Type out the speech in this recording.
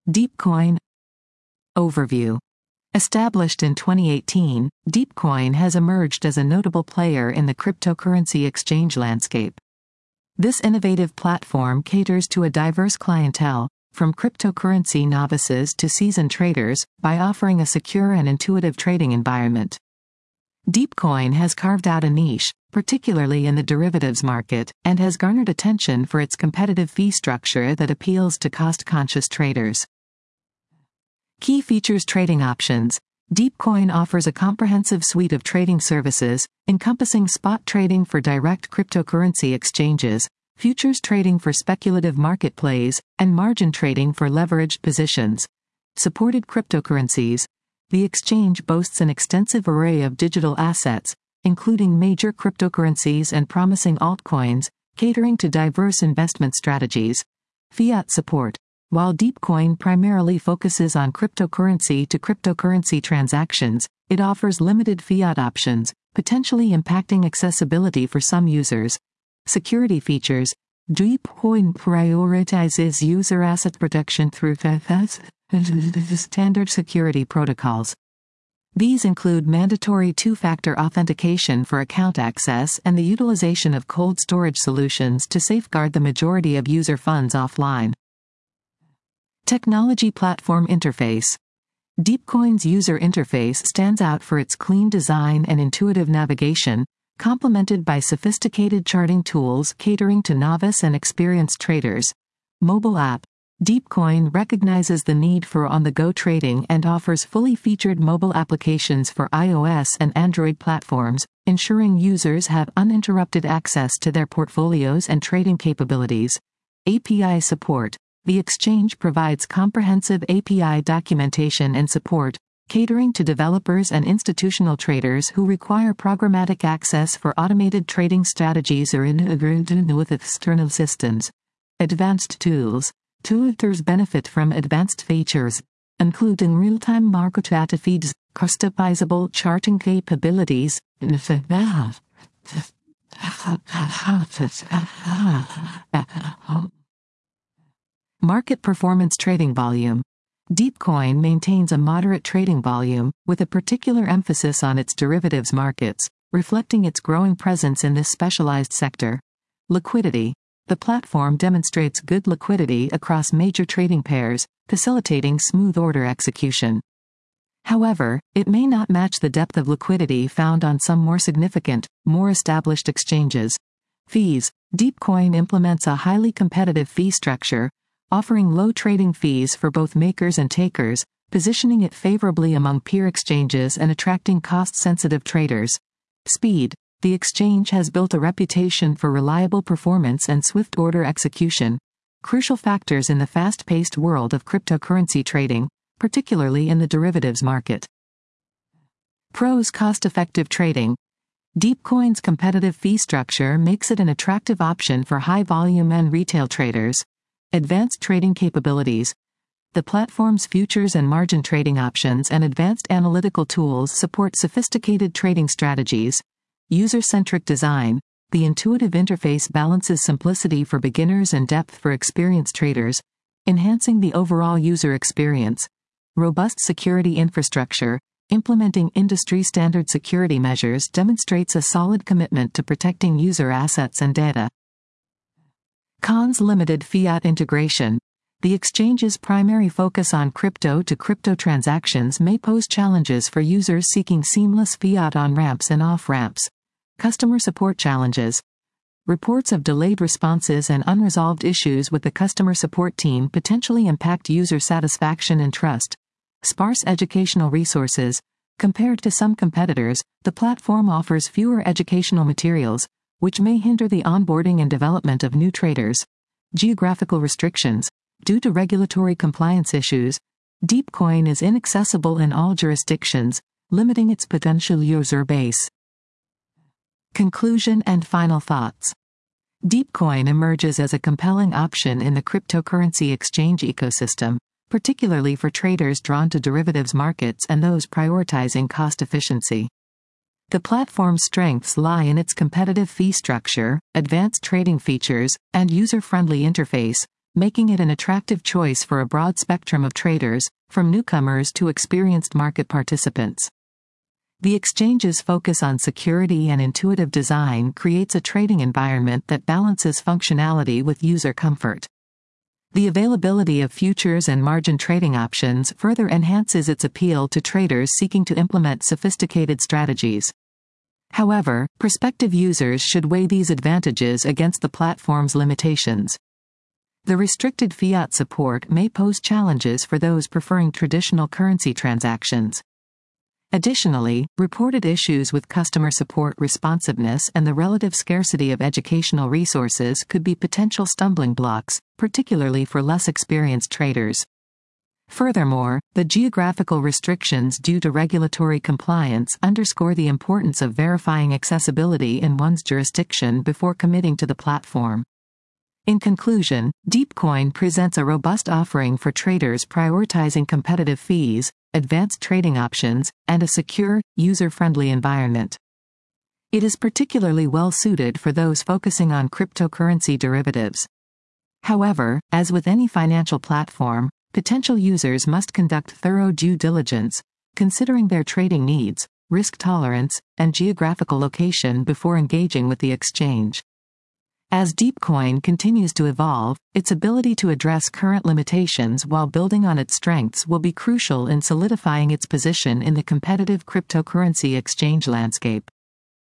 DeepCoin Overview. Established in 2018, DeepCoin has emerged as a notable player in the cryptocurrency exchange landscape. This innovative platform caters to a diverse clientele, from cryptocurrency novices to seasoned traders, by offering a secure and intuitive trading environment. DeepCoin has carved out a niche, particularly in the derivatives market, and has garnered attention for its competitive fee structure that appeals to cost-conscious traders. Key features: trading options. DeepCoin offers a comprehensive suite of trading services, encompassing spot trading for direct cryptocurrency exchanges, futures trading for speculative market plays, and margin trading for leveraged positions. Supported cryptocurrencies. The exchange boasts an extensive array of digital assets, including major cryptocurrencies and promising altcoins, catering to diverse investment strategies. Fiat support. While DeepCoin primarily focuses on cryptocurrency to cryptocurrency transactions, it offers limited fiat options, potentially impacting accessibility for some users. Security features. DeepCoin prioritizes user asset protection through standard security protocols. These include mandatory two-factor authentication for account access and the utilization of cold storage solutions to safeguard the majority of user funds offline. Technology platform interface. DeepCoin's user interface stands out for its clean design and intuitive navigation, complemented by sophisticated charting tools catering to novice and experienced traders. Mobile app. DeepCoin recognizes the need for on-the-go trading and offers fully featured mobile applications for iOS and Android platforms, ensuring users have uninterrupted access to their portfolios and trading capabilities. API support. The exchange provides comprehensive API documentation and support, catering to developers and institutional traders who require programmatic access for automated trading strategies or integrated with external systems. Advanced tools. Traders benefit from advanced features, including real-time market data feeds, customizable charting capabilities, Market performance. Trading volume. DeepCoin maintains a moderate trading volume, with a particular emphasis on its derivatives markets, reflecting its growing presence in this specialized sector. Liquidity. The platform demonstrates good liquidity across major trading pairs, facilitating smooth order execution. However, it may not match the depth of liquidity found on some more significant, more established exchanges. Fees. DeepCoin implements a highly competitive fee structure, offering low trading fees for both makers and takers, positioning it favorably among peer exchanges and attracting cost-sensitive traders. Speed. The exchange has built a reputation for reliable performance and swift order execution, crucial factors in the fast-paced world of cryptocurrency trading, particularly in the derivatives market. Pros. Cost-effective trading. DeepCoin's competitive fee structure makes it an attractive option for high-volume and retail traders. Advanced trading capabilities. The platform's futures and margin trading options and advanced analytical tools support sophisticated trading strategies. User-centric design. The intuitive interface balances simplicity for beginners and depth for experienced traders, enhancing the overall user experience. Robust security infrastructure. Implementing industry-standard security measures demonstrates a solid commitment to protecting user assets and data. Cons. Limited fiat integration. The exchange's primary focus on crypto-to-crypto transactions may pose challenges for users seeking seamless fiat on-ramps and off-ramps. Customer support challenges. Reports of delayed responses and unresolved issues with the customer support team potentially impact user satisfaction and trust. Sparse educational resources. Compared to some competitors, the platform offers fewer educational materials, which may hinder the onboarding and development of new traders. Geographical restrictions. Due to regulatory compliance issues, DeepCoin is inaccessible in all jurisdictions, limiting its potential user base. Conclusion and final thoughts. DeepCoin emerges as a compelling option in the cryptocurrency exchange ecosystem, particularly for traders drawn to derivatives markets and those prioritizing cost efficiency. The platform's strengths lie in its competitive fee structure, advanced trading features, and user-friendly interface, making it an attractive choice for a broad spectrum of traders, from newcomers to experienced market participants. The exchange's focus on security and intuitive design creates a trading environment that balances functionality with user comfort. The availability of futures and margin trading options further enhances its appeal to traders seeking to implement sophisticated strategies. However, prospective users should weigh these advantages against the platform's limitations. The restricted fiat support may pose challenges for those preferring traditional currency transactions. Additionally, reported issues with customer support responsiveness and the relative scarcity of educational resources could be potential stumbling blocks, particularly for less experienced traders. Furthermore, the geographical restrictions due to regulatory compliance underscore the importance of verifying accessibility in one's jurisdiction before committing to the platform. In conclusion, Deepcoin presents a robust offering for traders prioritizing competitive fees, advanced trading options, and a secure, user-friendly environment. It is particularly well suited for those focusing on cryptocurrency derivatives. However, as with any financial platform, potential users must conduct thorough due diligence, considering their trading needs, risk tolerance, and geographical location before engaging with the exchange. As Deepcoin continues to evolve, its ability to address current limitations while building on its strengths will be crucial in solidifying its position in the competitive cryptocurrency exchange landscape.